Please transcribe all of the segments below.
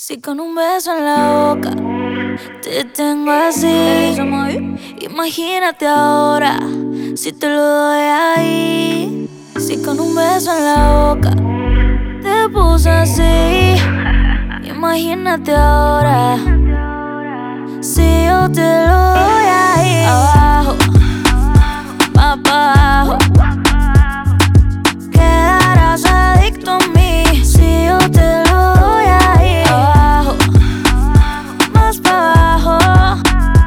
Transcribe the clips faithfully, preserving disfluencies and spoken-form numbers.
Si con un beso en la boca te tengo así, imagínate ahora si te lo doy ahí. Si con un beso en la boca te puse así, imagínate ahora si yo te lo doy ahí. Abajo, más pa' abajo, quedarás adicto a mí si yo te lo doy ahí. Abajo, más pa' abajo,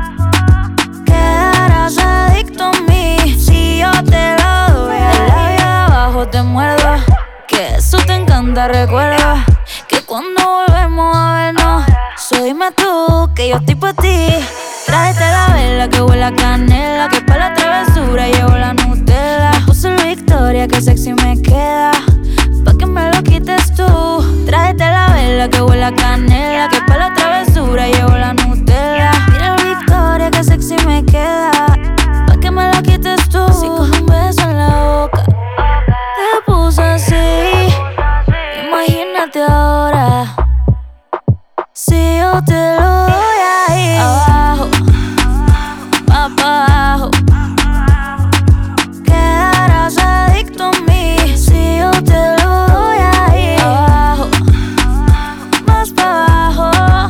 quedarás adicto a mí si yo te lo doy ahí. El labio de abajo te muerdo, que eso te encanta, recuerda que cuando volvemos a vernos, soy más tú, que yo estoy pa' ti. Tráete la vela que huele a canela, que pa' la travesura llevo la Nutella. Me puse el Victoria, que sexy me queda, pa' que me lo quites tú. Tráete la vela que huele a canela, que pa' la travesura llevo la Nutella. Mira el Victoria, que sexy me queda, pa' que me lo quites tú. Si con un beso en la boca te puse así, imagínate ahora si yo te lo doy ahí. Abajo, más pa' abajo, quedarás adicto a mí si yo te lo doy ahí. Abajo, más pa' abajo,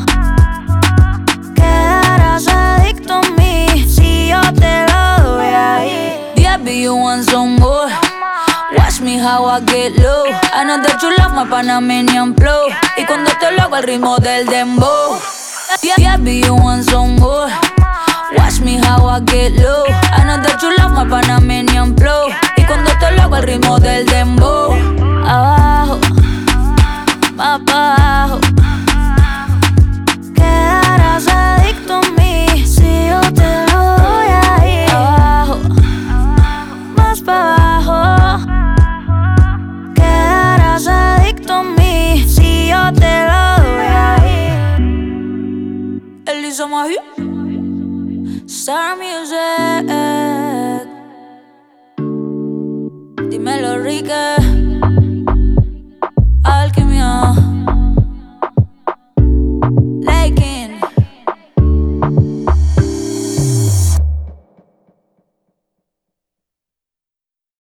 quedarás adicto a mí si yo te lo doy ahí. Baby, you want some more? Watch me how I get low. I know that you love my Panamanian flow, y cuando te lo hago al ritmo del dembow. Baby, you want some more? Watch me how I get low. I know that you love my Panamanian flow, y cuando te lo hago al ritmo del dembow. Abajo, más pa' abajo, quedarás adicto a mí si yo te lo doy ahí. Abajo, más pa' abajo, quedarás adicto a mí si yo te lo doy ahí. Elisa Mahi, Star Music, dímelo Ricky.